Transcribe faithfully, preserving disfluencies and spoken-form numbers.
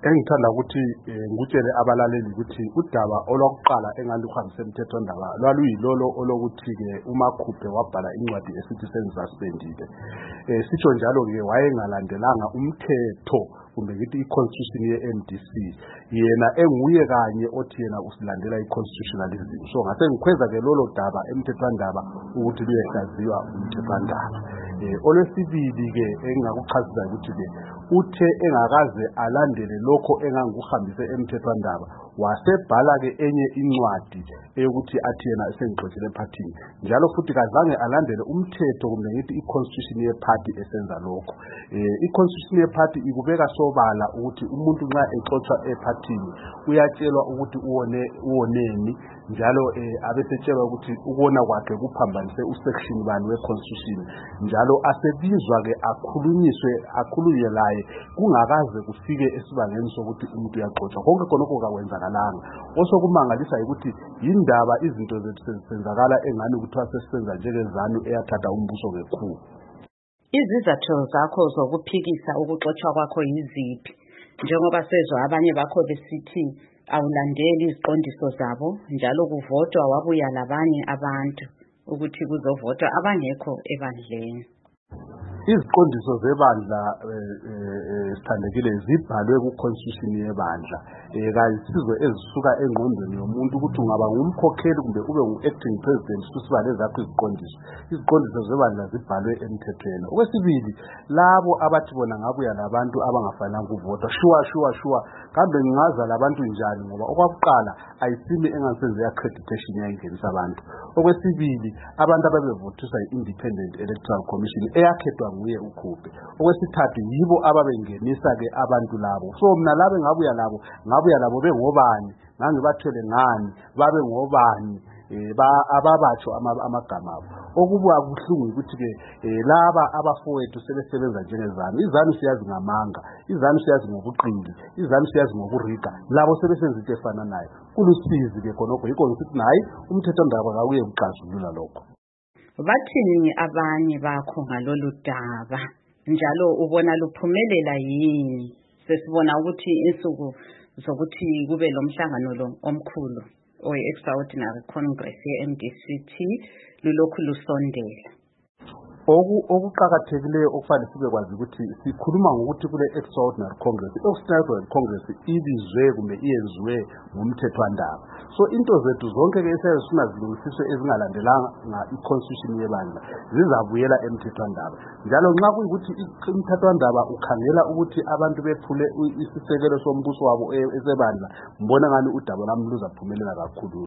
Engithanda ukuthi ngikutshele abalaleli ukuthi udaba olokuqala engaluhambise emthethwandaba lwaluyilolo olokuthi ke uMakhuphe wabhala incwadi esithi sengisaspendile. Eh sitsho njalo ke wayengalandelanga umthetho kumbe ngithi i-constitution ye-M D C, yena enguye kanye othi yena usilandela i-constitutionalism. So ngase ngikhweza ke lolo daba emthethwandaba ukuthi luyehlaziywa umthethwandaba. Eh olwesibili ke engakuchazisa ukuthi ke uthe engakaze alandele lokho engangikuhambise emthethwandaba wasebhala ke enye incwadi eyokuthi athi yena esengixoxele ephathini, njalo futhi kazange alandele umthetho kumbe ngithi i-constitution ye-party esenza lokho. Eh i-constitution ye-party ikubeka sobala ukuthi umuntu nxa exoxa ephathini uyatshelwa ukuthi uwone uwoneni, njalo eh abesetshelwa ukuthi ukona kwakhe kuphambanise usection bani we-constitution, njalo asebizwa ke akhulunyiswe akhulunywe laye kungakaze kufike esibangeni sokuthi umuntu uyaxoxa. Konke khonokho kakwenzakalanga. Osokumangalisa ukuthi indaba izinto zethu sezenzakala engani kuthiwa sesisenza njengezanu eyathatha umbuso ngekhulu. Izizathu zakho zokuphikisa ukuxoxwa kwakho yiziphi? Njengoba sezwe abanye bakho besithi awulandeli iziqondiso zabo, njalo kuvotwa wabuya labanye abantu ukuthi kuzovotwa abangekho ebandleni. Iziqondiso zebandla sithandekile zibhalwe ku-constitution yebandla. Eh kayisizo ezisuka engqondweni yomuntu ukuthi ungaba ngumkhokheli kumbe ube ngu-acting president susibale zakho iziqondiso. Iziqondiso zebandla zibhalwe emthethweni. Okwesibili, labo abathi bona ngabuya labantu abangafanele ukuvota, shuwa shuwa shuwa kambe ngingaza labantu njani ngoba okwakuqala ayisimi engasenze accreditation yayingenisa abantu. Okwesibili, abantu ababevotiswa yi-Independent Electoral Commission eyakhethwa nguye uKhuphe. Okwesithathu, yibo ababengenisa ke abantu labo. So mina labe ngabuya labo ngabuya labo bengobani, ngangibathele ngani, babe ngobani, eh ba ababatsho amagama abo. Okubuya kuhlungu ukuthi ke laba abafowethu sebesebenza njengezanu. Izanu siyazi ngamanga, izanu siyazi ngobuqili, izanu siyazi ngokuriga, labo sebesenza into efana nayo. Kulusizi ke khonokho yikho ngithi hayi umthethwandaba kawuye uxazulula lokho. Bathini abanye bakho ngalolu daba? Njalo ubona luphumelela yini? Sesibona ukuthi insuku zokuthi kube lo mhlangano lo omkhulu oyi-Extraordinary Congress ye-M D C T lulokhu lusondela. Oku okuqhakathekileyo okufanele sibe kwazi ukuthi sikhuluma ngokuthi kule Extraordinary Congress. I-Extraordinary Congress ibizwe kumbe iyenziwe ngumthethwandaba. So into zethu zonke ke esezifuna zilungisiswe ezingalandelanga i-constitution yebandla zizabuyela emthethwandaba. Njalo nxa kuyikuthi umthethwandaba ukhangela ukuthi abantu bephule isisekelo sombuso wabo esebandla, mbona ngani udaba lami luzaphumelela kakhulu.